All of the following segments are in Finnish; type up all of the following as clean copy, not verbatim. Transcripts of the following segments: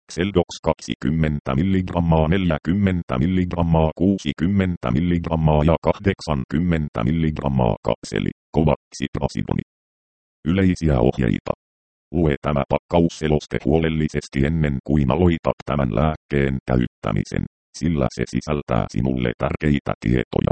Xeldox 20 mg, 40 mg, 60 mg ja 80 mg kapseli, kovaksiprasidoni. Yleisiä ohjeita. Lue tämä pakkausseloste huolellisesti ennen kuin aloitat tämän lääkkeen käyttämisen, sillä se sisältää sinulle tärkeitä tietoja.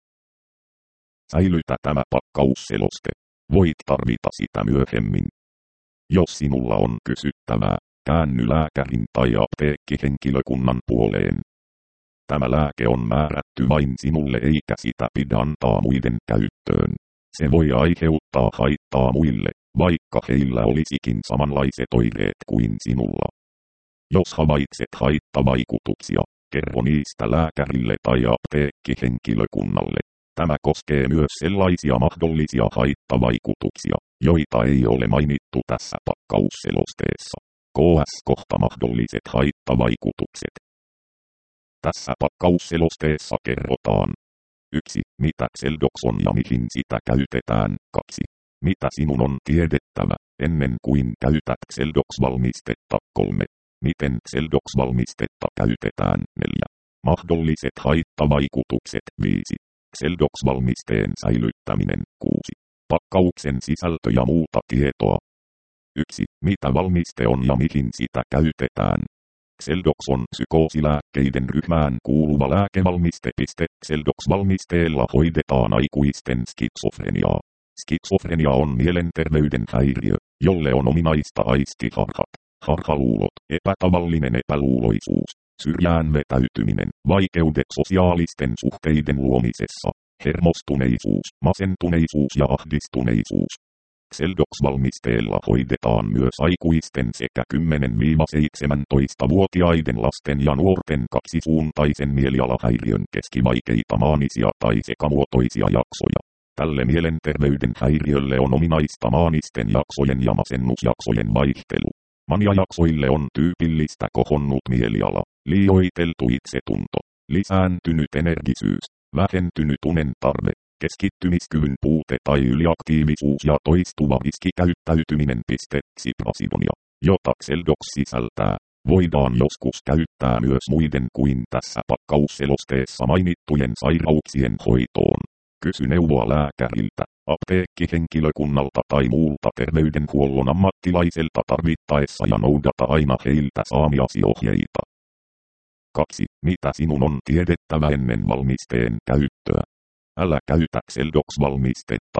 Säilytä tämä pakkausseloste. Voit tarvita sitä myöhemmin. Jos sinulla on kysyttävää, käänny lääkärin tai apteekkihenkilökunnan puoleen. Tämä lääke on määrätty vain sinulle eikä sitä pidä antaa muiden käyttöön. Se voi aiheuttaa haittaa muille, vaikka heillä olisikin samanlaiset oireet kuin sinulla. Jos havaitset haittavaikutuksia, kerro niistä lääkärille tai apteekkihenkilökunnalle. Tämä koskee myös sellaisia mahdollisia haittavaikutuksia, joita ei ole mainittu tässä pakkausselosteessa. KS-kohta mahdolliset haittavaikutukset. Tässä pakkausselosteessa kerrotaan 1. Mitä Xeldox on ja mihin sitä käytetään. 2. Mitä sinun on tiedettävä ennen kuin käytät Xeldox-valmistetta. 3. Miten Xeldox-valmistetta käytetään. 4. Mahdolliset haittavaikutukset. 5. Xeldox-valmisteen säilyttäminen. 6. Pakkauksen sisältö ja muuta tietoa. 1. Mitä valmiste on ja mihin sitä käytetään. Xeldox on psykoosilääkkeiden ryhmään kuuluva lääkevalmiste. Xeldox-valmisteella hoidetaan aikuisten skitsofreniaa. Skitsofrenia on mielenterveyden häiriö, jolle on ominaista aistiharhat, harhaluulot, epätavallinen epäluuloisuus, syrjään vetäytyminen, vaikeudet sosiaalisten suhteiden luomisessa, hermostuneisuus, masentuneisuus ja ahdistuneisuus. Xeldox-valmisteella hoidetaan myös aikuisten sekä 10-17-vuotiaiden lasten ja nuorten kaksisuuntaisen mielialahäiriön keskivaikeita maanisia tai sekamuotoisia jaksoja. Tälle mielenterveyden häiriölle on ominaista maanisten jaksojen ja masennusjaksojen vaihtelu. Maniajaksoille on tyypillistä kohonnut mieliala, liioiteltu itsetunto, lisääntynyt energisyys, vähentynyt unen tarve, keskittymiskyvyn puute tai yliaktiivisuus ja toistuva riskikäyttäytyminen. Ksiprasidonia, jota Xeldox sisältää, voidaan joskus käyttää myös muiden kuin tässä pakkausselosteessa mainittujen sairauksien hoitoon. Kysy neuvoa lääkäriltä, apteekkihenkilökunnalta tai muulta terveydenhuollon ammattilaiselta tarvittaessa ja noudata aina heiltä saamiasi ohjeita. 2. Mitä sinun on tiedettävä ennen valmisteen käyttöä? Älä käytä Xeldox-valmistetta.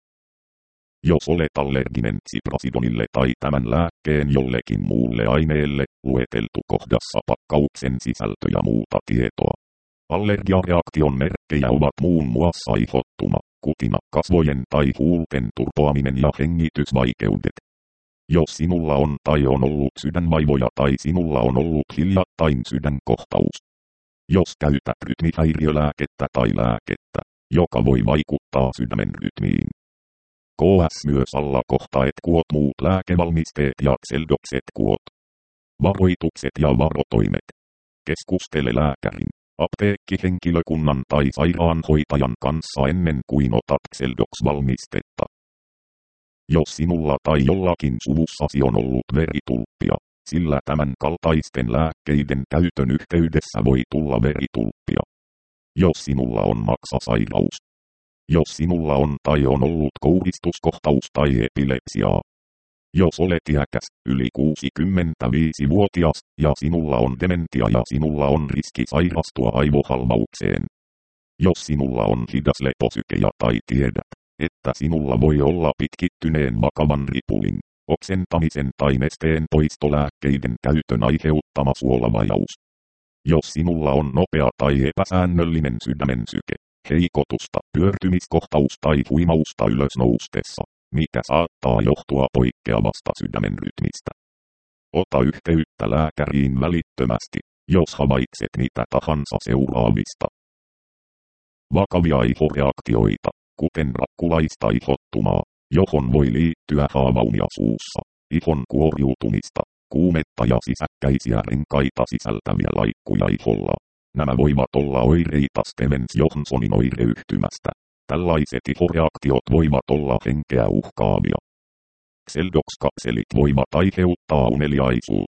Jos olet allerginen ksiprasidonille tai tämän lääkkeen jollekin muulle aineelle, lueteltu kohdassa pakkauksen sisältö ja muuta tietoa. Allergiareaktion merkkejä ovat muun muassa ihottuma, kutina, kasvojen tai huulten turpoaminen ja hengitysvaikeudet. Jos sinulla on tai on ollut sydänvaivoja tai sinulla on ollut hiljattain sydänkohtaus. Jos käytät rytmihäiriölääkettä tai lääkettä, joka voi vaikuttaa sydämen rytmiin. KS myös alla kohta et kuot muut lääkevalmisteet ja Xeldoxet kuot. Varoitukset ja varotoimet. Keskustele lääkärin, apteekkihenkilökunnan tai sairaanhoitajan kanssa ennen kuin otat Xeldox-valmistetta. Jos sinulla tai jollakin suvussasi on ollut veritulppia, sillä tämän kaltaisten lääkkeiden käytön yhteydessä voi tulla veritulppia. Jos sinulla on maksasairaus. Jos sinulla on tai on ollut kouristuskohtaus tai epilepsiaa. Jos olet iäkäs, yli 65-vuotias, ja sinulla on dementia ja sinulla on riski sairastua aivohalvaukseen. Jos sinulla on hidas leposyke ja tai tiedät, että sinulla voi olla pitkittyneen vakavan ripulin, oksentamisen tai nesteen poistolääkkeiden käytön aiheuttama suolavajaus. Jos sinulla on nopea tai epäsäännöllinen sydämen syke, heikotusta, pyörtymiskohtaus tai huimausta ylösnoustessa, mikä saattaa johtua poikkeavasta sydämen rytmistä. Ota yhteyttä lääkäriin välittömästi, jos havaitset mitä tahansa seuraavista. Vakavia ihoreaktioita, kuten rakkulaista ihottumaa, johon voi liittyä haavaumia suussa, ihon kuoriutumista, kuumetta ja sisäkkäisiä renkaita sisältäviä laikkuja iholla. Nämä voivat olla oireita Stevens-Johnsonin oireyhtymästä. Tällaiset ihoreaktiot voivat olla henkeä uhkaavia. Xeldox-kapselit voivat aiheuttaa uneliaisuutta,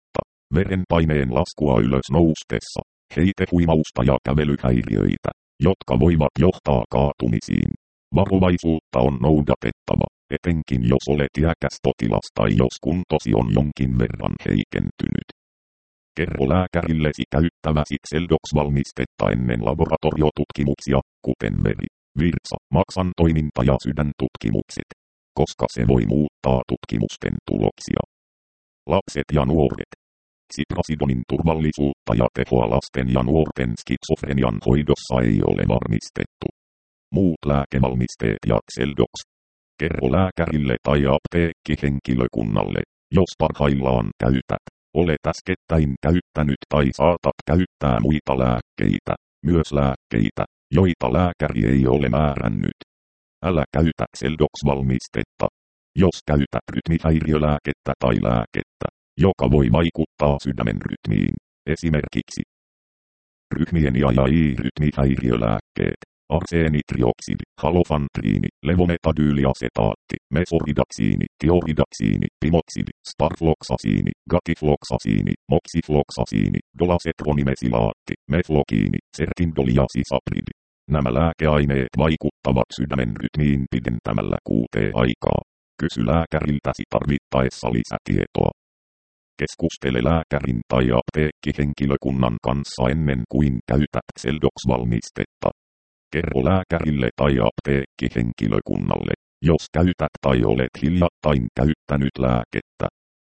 verenpaineen laskua ylös noustessa, heitehuimausta ja kävelyhäiriöitä, jotka voivat johtaa kaatumisiin. Varovaisuutta on noudatettava, etenkin jos olet iäkäs potilas tai jos kuntosi on jonkin verran heikentynyt. Kerro lääkärillesi käyttäväsi Xeldox-valmistetta ennen laboratoriotutkimuksia, kuten veri, virtsa, maksan toiminta ja sydäntutkimukset, koska se voi muuttaa tutkimusten tuloksia. Lapset ja nuoret. Ziprazidonin turvallisuutta ja tehoa lasten ja nuorten skitsofrenian hoidossa ei ole varmistettu. Muut lääkevalmisteet ja Xeldox. Kerro lääkärille tai apteekkihenkilökunnalle, jos parhaillaan käytät, olet äskettäin käyttänyt tai saatat käyttää muita lääkkeitä, myös lääkkeitä, joita lääkäri ei ole määrännyt. Älä käytä Xeldox-valmistetta. Jos käytät rytmihäiriölääkettä tai lääkettä, joka voi vaikuttaa sydämen rytmiin, esimerkiksi rytmien ja rytmihäiriölääkkeet, arseenitrioksidi, halofantriini, levometadyyliasetaatti, mesoridaksiini, tioridaksiini, pimoksidi, sparfloksasiini, gatifloksasiini, moksifloksasiini, dolasetronimesilaatti, meflokiini, sertindoli ja sisapridi. Nämä lääkeaineet vaikuttavat sydämen rytmiin pidentämällä QT-aikaa. Kysy lääkäriltäsi tarvittaessa lisätietoa. Keskustele lääkärin tai apteekkihenkilökunnan kanssa ennen kuin käytät Xeldox-valmistetta. Kerro lääkärille tai apteekkihenkilökunnalle, jos käytät tai olet hiljattain käyttänyt lääkettä.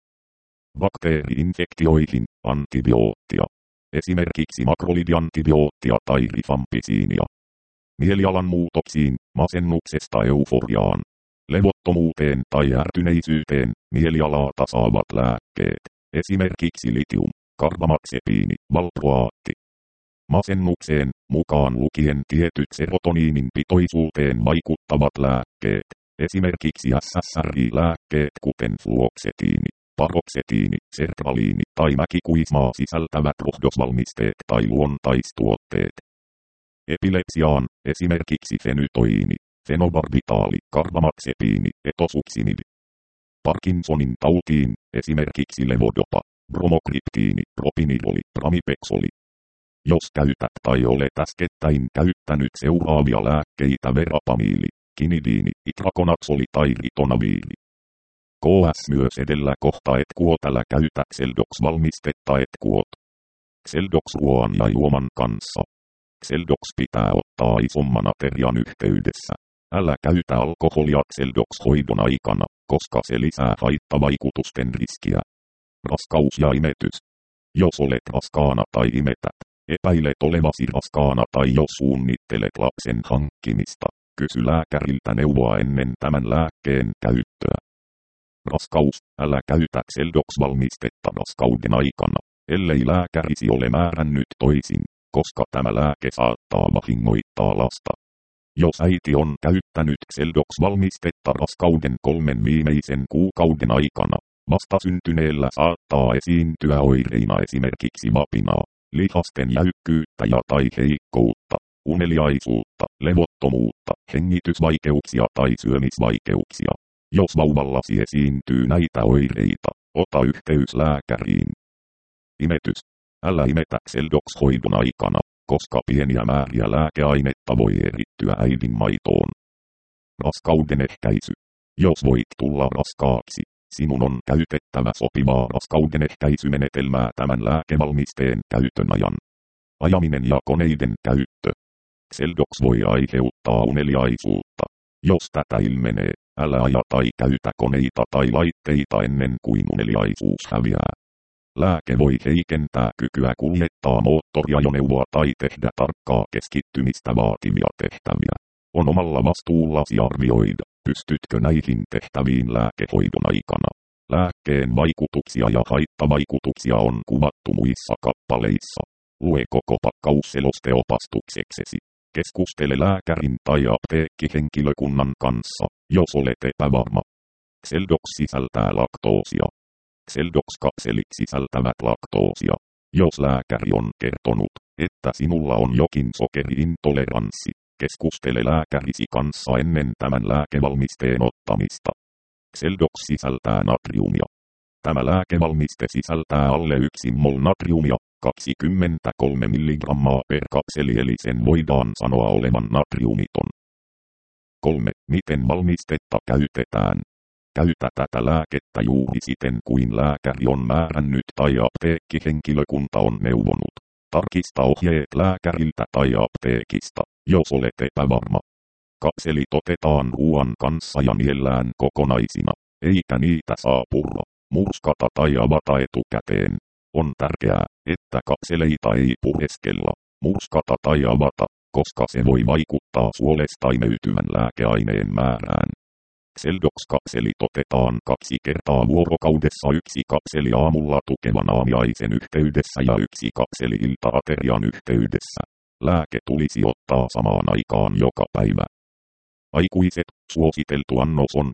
Bakteeri-infektioihin antibioottia. Esimerkiksi makrolidiantibioottia tai rifampisiinia. Mielialan muutoksiin, masennuksesta euforiaan, levottomuuteen tai ärtyneisyyteen mielialaa tasaavat lääkkeet. Esimerkiksi litium, karbamaxepiini, valproaatti. Masennukseen, mukaan lukien tietyt serotoniinin pitoisuuteen vaikuttavat lääkkeet. Esimerkiksi SSRI-lääkkeet kuten fluoksetiini, paroksetiini, sertraliini tai mäkikuismaa sisältävät rohdosvalmisteet tai luontaistuotteet. Epilepsiaan, esimerkiksi fenytoiini, fenobarbitaali, karbamaxepiini, etosuksimidi. Parkinsonin tautiin, esimerkiksi levodopa, bromokryptiini, propiniroli, pramipexoli. Jos käytät tai olet äskettäin käyttänyt seuraavia lääkkeitä verapamiili, kinidiini, itrakonatsoli tai ritonaviili. KS myös edellä kohta et kuot, älä käytä Xeldox-valmistetta et kuot. Xeldox ruoan ja juoman kanssa. Xeldox pitää ottaa isomman aterian yhteydessä. Älä käytä alkoholia Xeldox-hoidon aikana, koska se lisää haittavaikutusten riskiä. Raskaus ja imetys. Jos olet raskaana tai imetät, epäilet olevasi raskaana tai jos suunnittelet lapsen hankkimista, kysy lääkäriltä neuvoa ennen tämän lääkkeen käyttöä. Raskaus, älä käytä Xeldox-valmistetta raskauden aikana, ellei lääkärisi ole määrännyt toisin, koska tämä lääke saattaa vahingoittaa lasta. Jos äiti on käyttänyt Xeldox-valmistetta raskauden 3 viimeisen kuukauden aikana, vastasyntyneellä saattaa esiintyä oireina esimerkiksi vapinaa, lihasten jäykkyyttä ja tai heikkoutta, uneliaisuutta, levottomuutta, hengitysvaikeuksia tai syömisvaikeuksia. Jos vauvallasi esiintyy näitä oireita, ota yhteys lääkäriin. Imetys. Älä imetä Xeldox-hoidon aikana, koska pieniä määriä lääkeainetta voi erittyä äidin maitoon. Raskauden ehkäisy. Jos voit tulla raskaaksi, sinun on käytettävä sopivaa raskauden ehkäisymenetelmää tämän lääkevalmisteen käytön ajan. Ajaminen ja koneiden käyttö. Xeldox voi aiheuttaa uneliaisuutta. Jos tätä ilmenee, älä aja tai käytä koneita tai laitteita ennen kuin uneliaisuus häviää. Lääke voi heikentää kykyä kuljettaa moottoriajoneuvoa tai tehdä tarkkaa keskittymistä vaativia tehtäviä. On omalla vastuullasi arvioida, pystytkö näihin tehtäviin lääkehoidon aikana. Lääkkeen vaikutuksia ja haittavaikutuksia on kuvattu muissa kappaleissa. Lue koko pakkausseloste opastukseksesi. Keskustele lääkärin tai apteekkihenkilökunnan kanssa, jos olet epävarma. Xeldox sisältää laktoosia. Xeldox-kapselit sisältävät laktoosia. Jos lääkäri on kertonut, että sinulla on jokin sokeriintoleranssi, keskustele lääkärisi kanssa ennen tämän lääkevalmisteen ottamista. Xeldox sisältää natriumia. Tämä lääkevalmiste sisältää alle 1 mol natriumia, 23 mg per kapseli, eli sen voidaan sanoa olevan natriumiton. 3. Miten valmistetta käytetään? Käytä tätä lääkettä juuri siten kuin lääkäri on määrännyt tai apteekkihenkilökunta on neuvonut. Tarkista ohjeet lääkäriltä tai apteekista, jos olet epävarma. Kapselit otetaan ruoan kanssa ja niellään kokonaisina, eikä niitä saa purra, murskata tai avata etukäteen. On tärkeää, että kapseleita ei pureskella, murskata tai avata, koska se voi vaikuttaa suolesta imeytyvän lääkeaineen määrään. Xeldox-kapselit otetaan 2 kertaa vuorokaudessa, 1 kapseli aamulla tukevan aamiaisen yhteydessä ja 1 kapseli ilta-aterian yhteydessä. Lääke tulisi ottaa samaan aikaan joka päivä. Aikuiset, suositeltu annos on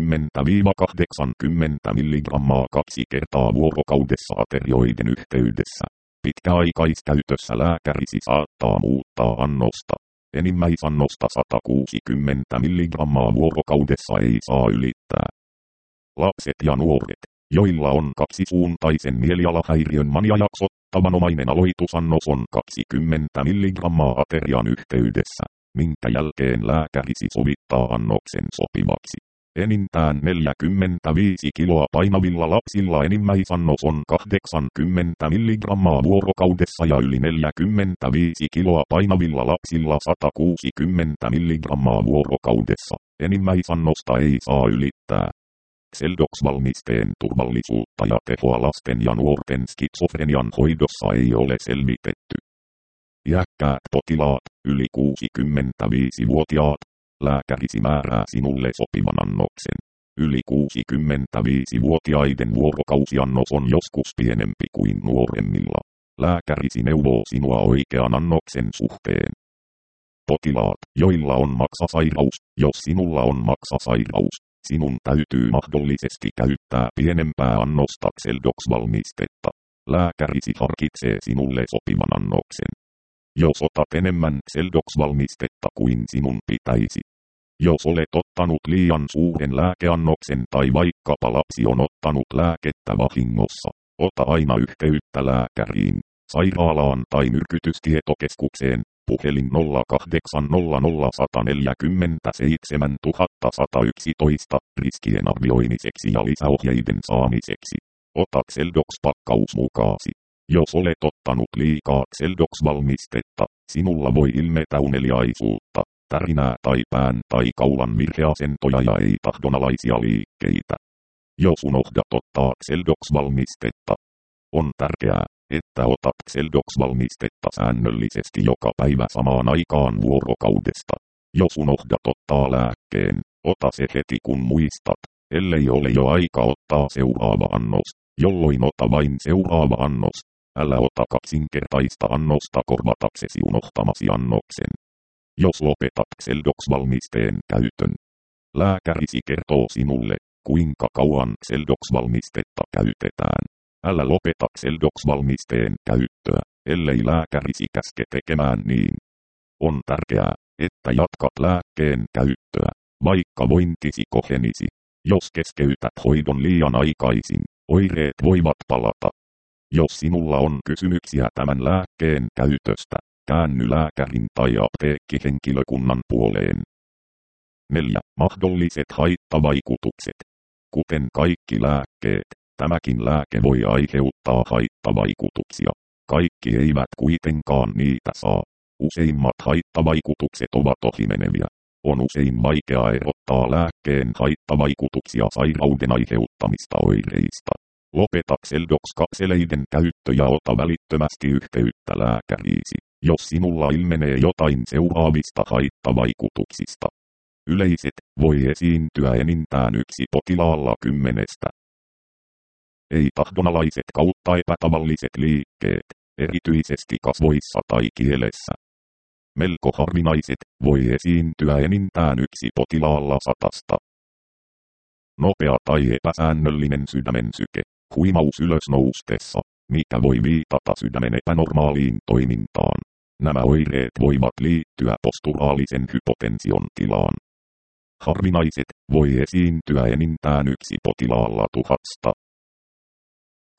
40–80 mg 2 kertaa vuorokaudessa aterioiden yhteydessä. Pitkäaikaiskäytössä lääkärisi saattaa muuttaa annosta. Enimmäisannosta 160 mg vuorokaudessa ei saa ylittää. Lapset ja nuoret, joilla on kaksisuuntaisen mielialahäiriön maniajaksot, tavanomainen aloitusannos on 20 mg aterian yhteydessä, minkä jälkeen lääkärisi sovittaa annoksen sopivaksi. Enintään 45 kiloa painavilla lapsilla enimmäisannos on 80 mg vuorokaudessa ja yli 45 kiloa painavilla lapsilla 160 mg vuorokaudessa. Enimmäisannosta ei saa ylittää. Xeldox-valmisteen turvallisuutta ja tehoa lasten ja nuorten skitsofrenian hoidossa ei ole selvitetty. Iäkkäät potilaat, yli 65-vuotiaat, lääkärisi määrää sinulle sopivan annoksen. Yli 65-vuotiaiden vuorokausiannos on joskus pienempi kuin nuoremmilla. Lääkärisi neuvoo sinua oikean annoksen suhteen. Potilaat, joilla on maksasairaus, jos sinulla on maksasairaus, sinun täytyy mahdollisesti käyttää pienempää annosta Xeldox-valmistetta. Lääkärisi harkitsee sinulle sopivan annoksen. Jos otat enemmän Xeldox-valmistetta kuin sinun pitäisi. Jos olet ottanut liian suuren lääkeannoksen tai vaikkapa lapsi on ottanut lääkettä vahingossa, ota aina yhteyttä lääkäriin, sairaalaan tai myrkytystietokeskukseen, puhelin 0800 147 111 riskien arvioimiseksi ja lisäohjeiden saamiseksi. Ota Xeldox-pakkaus mukaasi. Jos olet ottanut liikaa Xeldox-valmistetta, sinulla voi ilmetä uneliaisuutta, tärinää tai pään tai kaulan virheasentoja ja ei-tahdonalaisia liikkeitä. Jos unohdat ottaa Xeldox-valmistetta, on tärkeää, että otat Xeldox-valmistetta säännöllisesti joka päivä samaan aikaan vuorokaudesta. Jos unohdat ottaa lääkkeen, ota se heti kun muistat, ellei ole jo aika ottaa seuraava annos, jolloin ota vain seuraava annos. Älä ota kaksinkertaista annosta korvataksesi unohtamasi annoksen. Jos lopetat Xeldox-valmisteen käytön, lääkärisi kertoo sinulle, kuinka kauan Xeldox-valmistetta käytetään. Älä lopeta Xeldox-valmisteen käyttöä, ellei lääkärisi käske tekemään niin. On tärkeää, että jatkat lääkkeen käyttöä, vaikka vointisi kohenisi. Jos keskeytät hoidon liian aikaisin, oireet voivat palata. Jos sinulla on kysymyksiä tämän lääkkeen käytöstä, käänny lääkärin tai apteekkihenkilökunnan puoleen. 4. Mahdolliset haittavaikutukset. Kuten kaikki lääkkeet, tämäkin lääke voi aiheuttaa haittavaikutuksia. Kaikki eivät kuitenkaan niitä saa. Useimmat haittavaikutukset ovat ohimeneviä. On usein vaikea erottaa lääkkeen haittavaikutuksia sairauden aiheuttamista oireista. Lopeta Xeldox-kapseleiden käyttö ja ota välittömästi yhteyttä lääkäriisi, jos sinulla ilmenee jotain seuraavista haittavaikutuksista. Yleiset, voi esiintyä enintään 1 potilaalla 10. Ei-tahdonalaiset kautta epätavalliset liikkeet, erityisesti kasvoissa tai kielessä. Melko harvinaiset, voi esiintyä enintään 1 potilaalla 100. Nopea tai epäsäännöllinen sydämen syke, huimaus ylösnoustessa, mikä voi viitata sydämen epänormaaliin toimintaan. Nämä oireet voivat liittyä posturaalisen hypotension tilaan. Harvinaiset, voi esiintyä enintään 1 potilaalla 1000.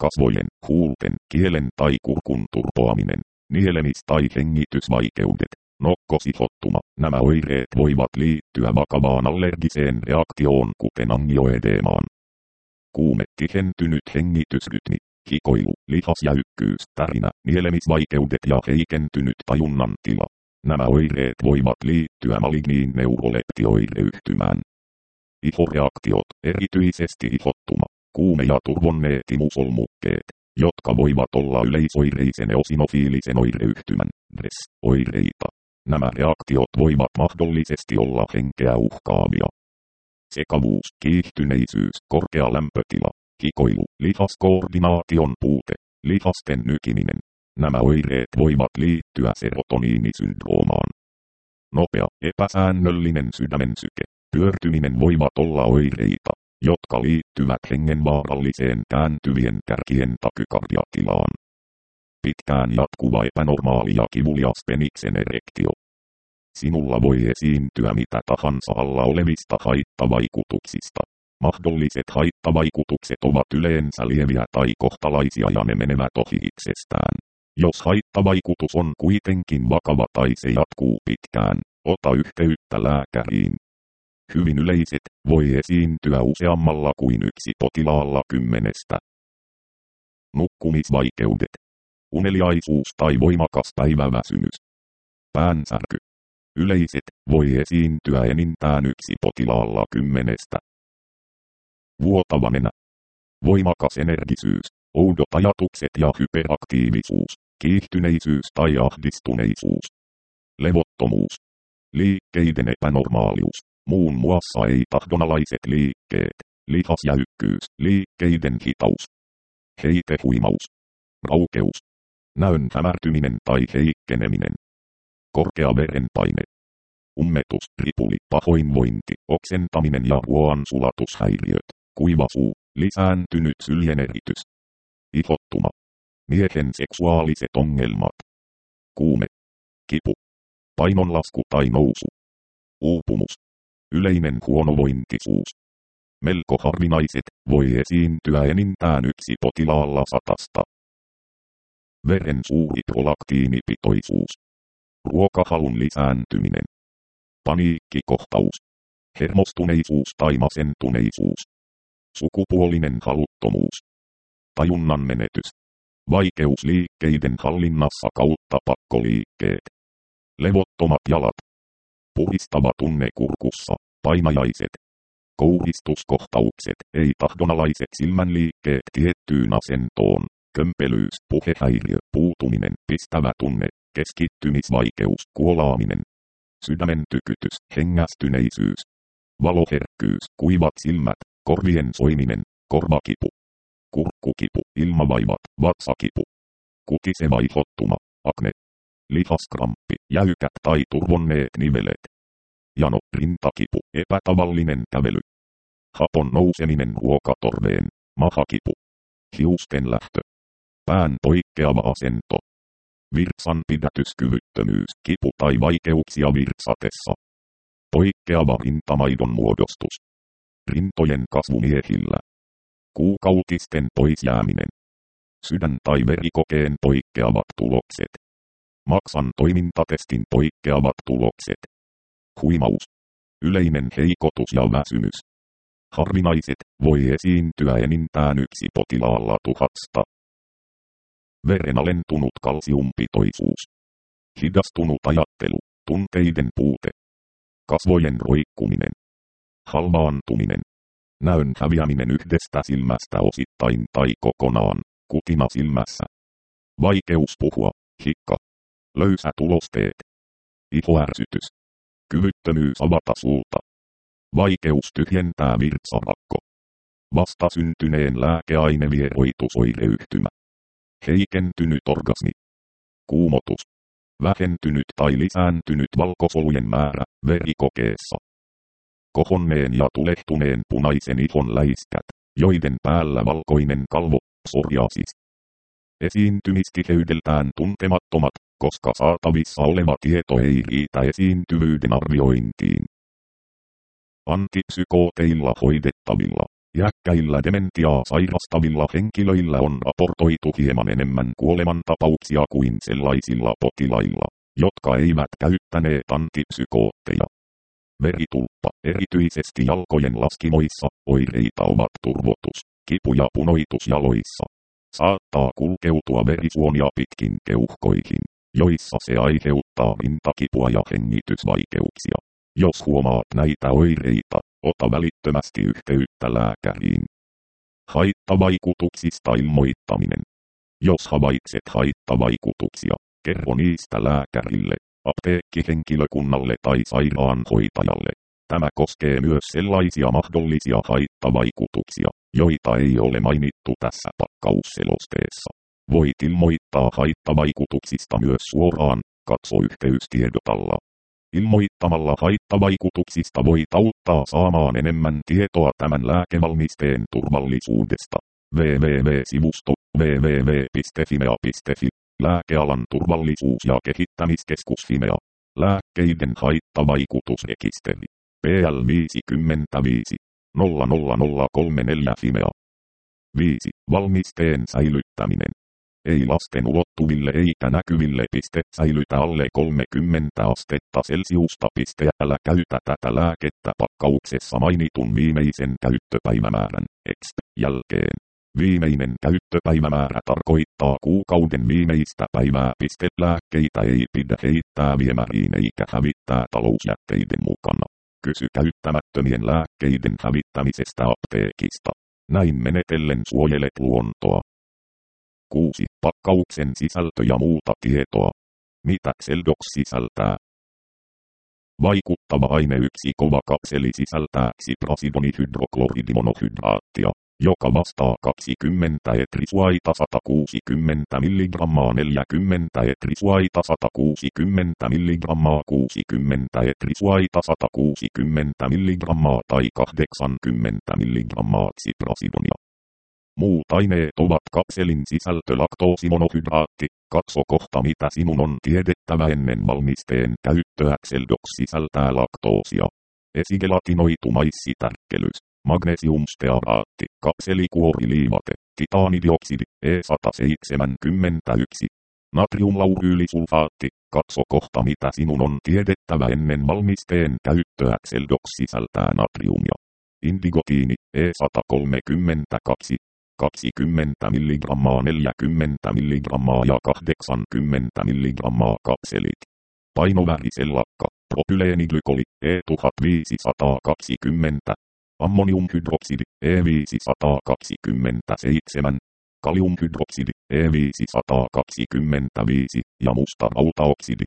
kasvojen, huulten, kielen tai kurkun turpoaminen, nielemis- tai hengitysvaikeudet, nokkosihottuma. Nämä oireet voivat liittyä vakavaan allergiseen reaktioon kuten angioedemaan. Kuume, tihentynyt hengitysrytmi, hikoilu, lihasjäykkyys, tärinä, nielemisvaikeudet ja heikentynyt tajunnan tila. Nämä oireet voivat liittyä maligniin neuroleptioireyhtymään. Ihoreaktiot, erityisesti ihottuma, kuume ja turvonneet imusolmukkeet, jotka voivat olla yleisoireisen eosinofiilisen oireyhtymän, DRES-oireita. Nämä reaktiot voivat mahdollisesti olla henkeä uhkaavia. Sekavuus, kiihtyneisyys, korkea lämpötila, hikoilu, lihaskoordinaation puute, lihasten nykiminen. Nämä oireet voivat liittyä serotoniinisyndroomaan. Nopea, epäsäännöllinen sydämensyke, pyörtyminen voivat olla oireita, jotka liittyvät hengenvaaralliseen kääntyvien kärkien takykardiatilaan. Pitkään jatkuva epänormaali ja kivulias peniksen erektio. Sinulla voi esiintyä mitä tahansa alla olevista haittavaikutuksista. Mahdolliset haittavaikutukset ovat yleensä lieviä tai kohtalaisia ja ne menevät ohi itsestään. Jos haittavaikutus on kuitenkin vakava tai se jatkuu pitkään, ota yhteyttä lääkäriin. Hyvin yleiset, voi esiintyä useammalla kuin yksi potilaalla 10. Nukkumisvaikeudet. Uneliaisuus tai voimakas päiväväsymys. Päänsärky. Yleiset, voi esiintyä enintään yksi potilaalla 10. Vuotava nenä. Voimakas energisyys, oudot ajatukset ja hyperaktiivisuus, kiihtyneisyys tai ahdistuneisuus. Levottomuus. Liikkeiden epänormaalius, muun muassa ei-tahdonalaiset liikkeet, lihasjäykkyys, liikkeiden hitaus. Heitehuimaus. Raukeus. Näön hämärtyminen tai heikkeneminen. Korkea verenpaine. Ummetus, ripuli, pahoinvointi, oksentaminen ja ruoansulatushäiriöt. Kuiva suu, lisääntynyt syljeneritys. Ihottuma. Miehen seksuaaliset ongelmat. Kuume. Kipu. Painonlasku tai nousu. Uupumus. Yleinen huonovointisuus. Melko harvinaiset, voi esiintyä enintään yksi potilaalla 100. Veren suuri prolaktiinipitoisuus. Ruokahalun lisääntyminen. Paniikkikohtaus. Hermostuneisuus tai masentuneisuus. Sukupuolinen haluttomuus. Tajunnan menetys. Vaikeus liikkeiden hallinnassa kautta pakkoliikkeet. Levottomat jalat. Puhistava tunne kurkussa, painajaiset. Kouristuskohtaukset, ei-tahdonalaiset silmänliikkeet tiettyyn asentoon. Kömpelyys, puhehäiriö, puutuminen, pistävä tunne, keskittymisvaikeus, kuolaaminen. Sydämen tykytys, hengästyneisyys. Valoherkkyys, kuivat silmät, korvien soiminen, korvakipu. Kurkkukipu, ilmavaivat, vatsakipu. Kutiseva ihottuma, akne. Lihaskramppi, jäykät tai turvonneet nivelet. Jano, rintakipu, epätavallinen kävely. Hapon nouseminen ruokatorveen, mahakipu. Hiusten lähtö. Pään poikkeava asento. Virtsan pidätyskyvyttömyys, kipu tai vaikeuksia virtsatessa. Poikkeava rintamaidon muodostus. Rintojen kasvu miehillä. Kuukautisten poisjääminen. Sydän- tai verikokeen poikkeavat tulokset. Maksan toimintatestin poikkeavat tulokset. Huimaus. Yleinen heikotus ja väsymys. Harvinaiset, voi esiintyä enintään yksi potilaalla 1000. Veren alentunut kalsiumpitoisuus. Hidastunut ajattelu, tunteiden puute. Kasvojen roikkuminen. Halvaantuminen. Näön häviäminen yhdestä silmästä osittain tai kokonaan, kutina silmässä. Vaikeus puhua, hikka. Löysät ulosteet. Ihoärsytys. Kyvyttömyys avata suuta. Vaikeus tyhjentää virtsarakko. Vastasyntyneen lääkeainevieroitusoireyhtymä. Heikentynyt orgasmi. Kuumotus. Vähentynyt tai lisääntynyt valkosolujen määrä verikokeessa. Kohonneen ja tulehtuneen punaisen ihon läiskät, joiden päällä valkoinen kalvo, psoriasis. Esiintymistiheydeltään tuntemattomat, koska saatavissa oleva tieto ei riitä esiintyvyyden arviointiin. Antipsykooteilla hoidettavilla. Iäkkäillä dementiaa sairastavilla henkilöillä on raportoitu hieman enemmän kuolemantapauksia kuin sellaisilla potilailla, jotka eivät käyttäneet antipsykootteja. Veritulppa, erityisesti jalkojen laskimoissa, oireita ovat turvotus, kipu ja punoitus jaloissa. Saattaa kulkeutua verisuonia pitkin keuhkoihin, joissa se aiheuttaa rintakipua ja hengitysvaikeuksia. Jos huomaat näitä oireita, ota välittömästi yhteyttä lääkäriin. Haittavaikutuksista ilmoittaminen. Jos havaitset haittavaikutuksia, kerro niistä lääkärille, apteekkihenkilökunnalle tai sairaanhoitajalle. Tämä koskee myös sellaisia mahdollisia haittavaikutuksia, joita ei ole mainittu tässä pakkausselosteessa. Voit ilmoittaa haittavaikutuksista myös suoraan, katso yhteystiedotalla. Ilmoittamalla haittavaikutuksista voit auttaa saamaan enemmän tietoa tämän lääkevalmisteen turvallisuudesta. www.sivusto www.fimea.fi Lääkealan turvallisuus- ja kehittämiskeskus Fimea. Lääkkeiden haittavaikutusrekisteri. PL 55 00034 Fimea. 5. Valmisteen säilyttäminen. Ei lasten ulottuville eikä näkyville piste säilytä alle 30 astetta Celsiusta. Älä käytä tätä lääkettä pakkauksessa mainitun viimeisen käyttöpäivämäärän jälkeen. Viimeinen käyttöpäivämäärä tarkoittaa kuukauden viimeistä päivää. Lääkkeitä ei pidä heittää viemäriin eikä hävittää talousjätteiden mukana. Kysy käyttämättömien lääkkeiden hävittämisestä apteekista. Näin menetellen suojelet luontoa. 6. Pakkauksen sisältö ja muuta tietoa. Mitä Xeldox sisältää? Vaikuttava aine 1 kova kapseli sisältää ksiprasidonihydrokloridimonokhydraattia, joka vastaa 20 etrisuaita 160 mg 40 etrisuaita 160 mg 60 etrisuaita 160 mg tai 80 mg ksiprasidonia. Muut aineet ovat kapselin sisältö laktoosimonohydraatti. Katso kohta mitä sinun on tiedettävä ennen valmisteen käyttöä. Xeldox sisältää laktoosia. Esigelatinoitu maissitärkkelys, magnesiumstearaatti, kapselikuoriliivate, titaanidioksidi, E171, natriumlauryylisulfaatti. Katso kohta mitä sinun on tiedettävä ennen valmisteen käyttöä. Xeldox sisältää natriumia. Indigotiini, E132, 20 mg 40 mg ja 80 mg kapselit. Painovärisellakka, propyleeniglikoli, E1520, ammoniumhydroksidi, E527, kaliumhydroksidi, E525 ja musta rautaoksidi,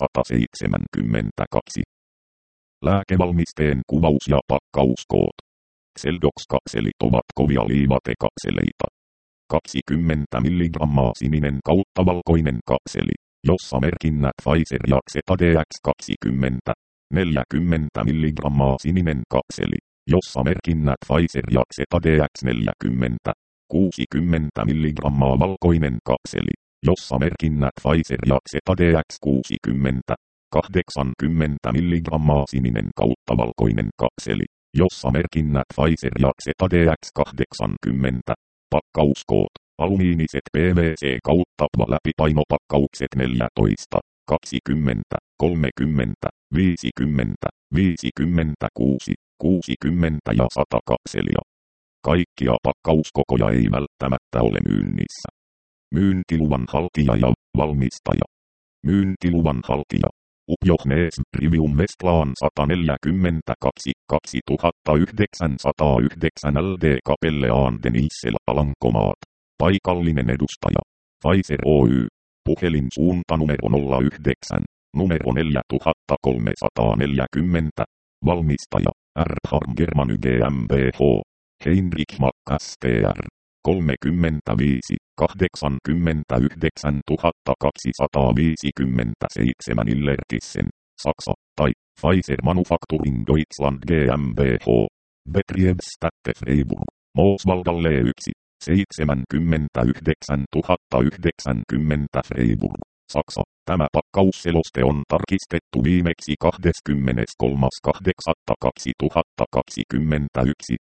E172. Lääkevalmisteen kuvaus ja pakkauskoot. Xeldox-kapselit ovat kovia liivatekapseleita. 20 mg sininen kautta valkoinen kapseli, jossa merkinnät Pfizer ja ZDX20. 40 mg sininen kapseli, jossa merkinnät Pfizer ja ZDX40. 60 mg valkoinen kapseli, jossa merkinnät Pfizer ja ZDX60. 80 mg sininen kautta valkoinen kapseli, jossa merkinnät Pfizer ja ZDX80. Pakkauskoot, alumiiniset PVC kautta läpipainopakkaukset 14, 20, 30, 50, 56, 60 ja 100 kapselia. Kaikkia pakkauskokoja ei välttämättä ole myynnissä. Myyntiluvan haltija ja valmistaja. Myyntiluvan haltija. Upjohnees Trivium Westlaan 142 2909 LD Kapelle aan den Issel Alankomaat. Paikallinen edustaja. Pfizer Oy. Puhelin suunta numero 09, numero 4340. Valmistaja. Erbharm Germany GmbH. Heinrich Mack STR. 35 89 257 Illertissen, Saksa, tai Pfizer Manufacturing Deutschland GmbH. Betriebsstätte Freiburg, Mooswaldalle 1, 79 090 Freiburg, Saksa. Tämä pakkausseloste on tarkistettu viimeksi 23.8.2021.